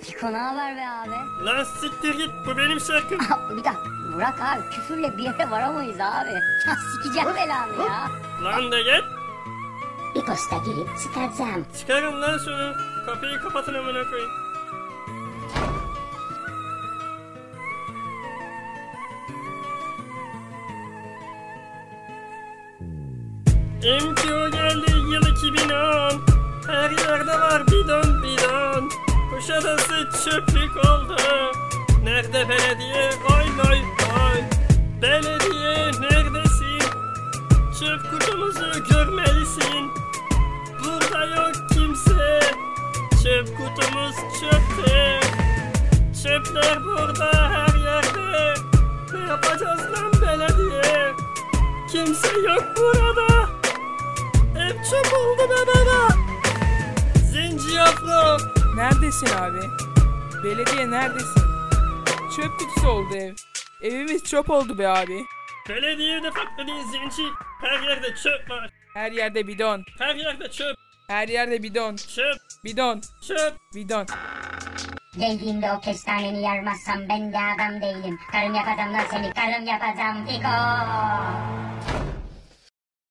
Fiko ne haber be abi? Lan siktir git, bu benim şarkım. Bir dakika Burak abi, küfürle bir yere varamayız abi. Ya sikeceğim belanı ya. Lan de git. Bir posta girip çıkaracağım. Çıkarın lan şunu. Kapıyı kapatın amına koyayım. MTO geldi yıl 2010. Her yerde var bidon bidon. Kuşadası çöplük oldu. Nerede belediye? Oy oy oy. Belediye neredesin? Çöp kutumuzu görmelisin. Burada yok kimse. Çöp kutumuz çöpte. Çöpler burada her yerde. Ne yapacağız lan belediye? Kimse yok burada. Hep çöp oldu be baba. Zenci afro. Neredesin abi? Belediye neredesin? Çöp kutusu oldu ev. Evimiz çöp oldu be abi. Belediye de farklı değil zenci. Her yerde çöp var. Her yerde bidon. Her yerde çöp. Her yerde bidon. Çöp. Bidon. Çöp. Bidon. Geldiğimde o kestaneni yarmazsam ben de adam değilim. Karım yapacağım lan seni, karım yapacağım Fiko.